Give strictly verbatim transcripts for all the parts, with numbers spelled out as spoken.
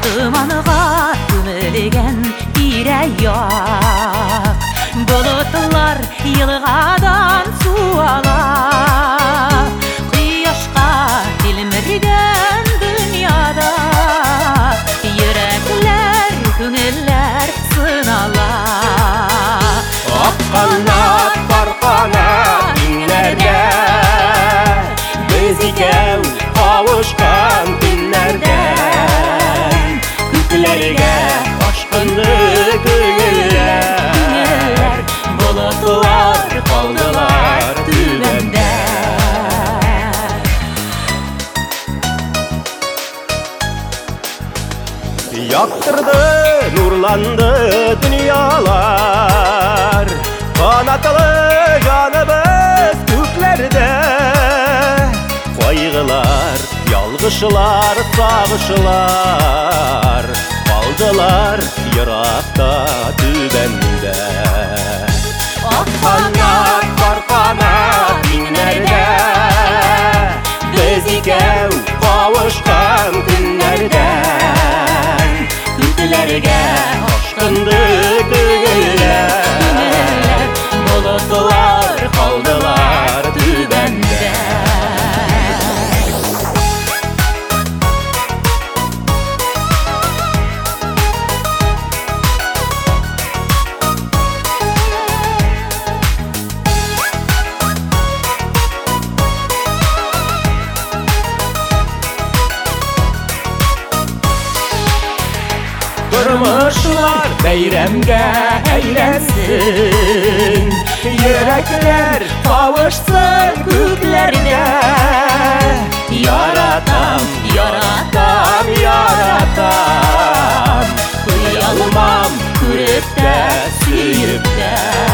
Тыманға көмілген ирәяқ, бұлытлар елғадан суала, құяшқа телмірген дүнияда, йөрәкләр, күңелләр сынала. Акканат, барканат иңнәрдә, без икәү кавышкан көннәрдән, күкләргә ашкынды күңелләр, болытлар калдылар түбәндә. Яктырды, нурланды дөньялар, канатлы җаныбыз күкләрдә. Кайгылар, ялгышлар, сагышлар калдылар еракта түбәндә. Акканат, барканат иңнәрдә, без икәү кавышкан көннәрдән, күкләргә ашкынды күңелләр, болытлар калдылар түбәндә. Тормышлар бәйрәмгә әйләнсен, йөрәкләр кавышсын күкләрдә. Яратам, яратам, яратам, кыялмам күреп тә, сөеп тә.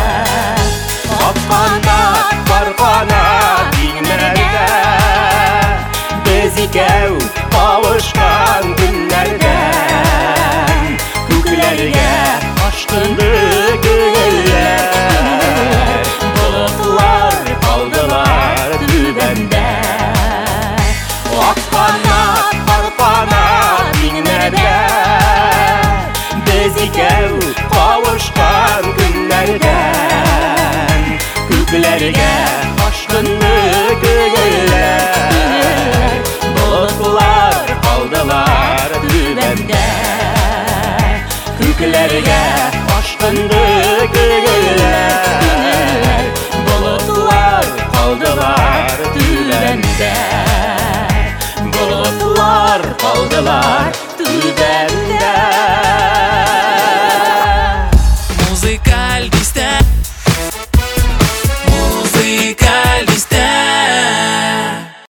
Акканат, барканат иңнәрдә, без икәү кавышкан көннәрдән, күкләргә ашкынды күңелләр, болытлар калдылар түбәндә. Акканат, барканат иңнәрдә, без икәү кавышкан көннәрдән, күкләргә ашкынды күңелләр, болытлар калдылар түбәндә. Күкләргә